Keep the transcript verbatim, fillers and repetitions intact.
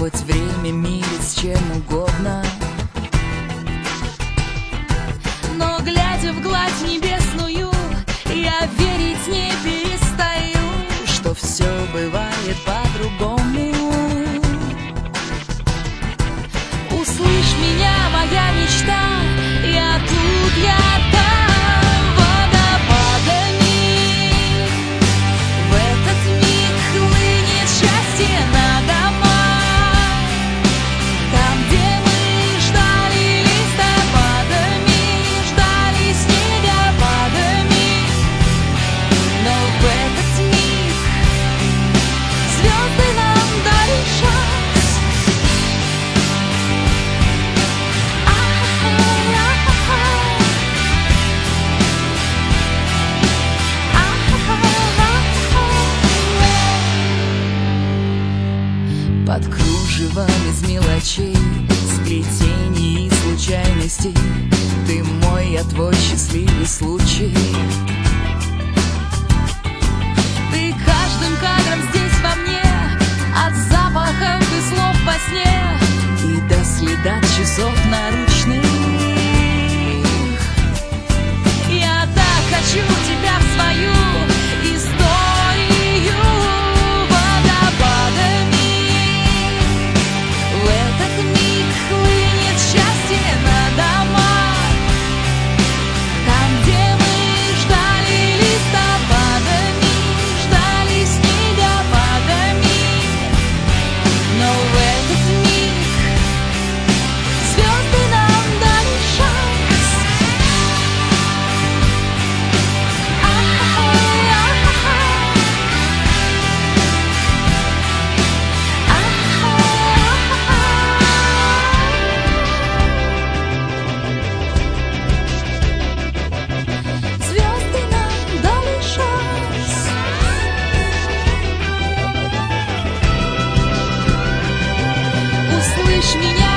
хоть время мирит с чем угодно, но, глядя в гладь небесную, я верить не перестаю, что все бывает по-другому. Услышь меня, моя мечта, я тут, я там, водопадами. В этот миг хлынет счастье на дома, там, где мы ждали листопадами, ждали снегопадами. Но в этот миг звезды нам дали шанс. Под кружевом из мелочей, сплетений и случайностей, ты мой, я твой счастливый случай. Ты каждым кадром здесь во мне, от запахов и слов во сне и до следа часов наручных. Я так хочу тебя в свою историю водопадами. В этот миг хлынет счастье на дома, там, где мы ждали листопадами, ждали снегопадами. Но в этот миг звезды нам дали шанс. Звезды нам дали шанс. Услышь меня,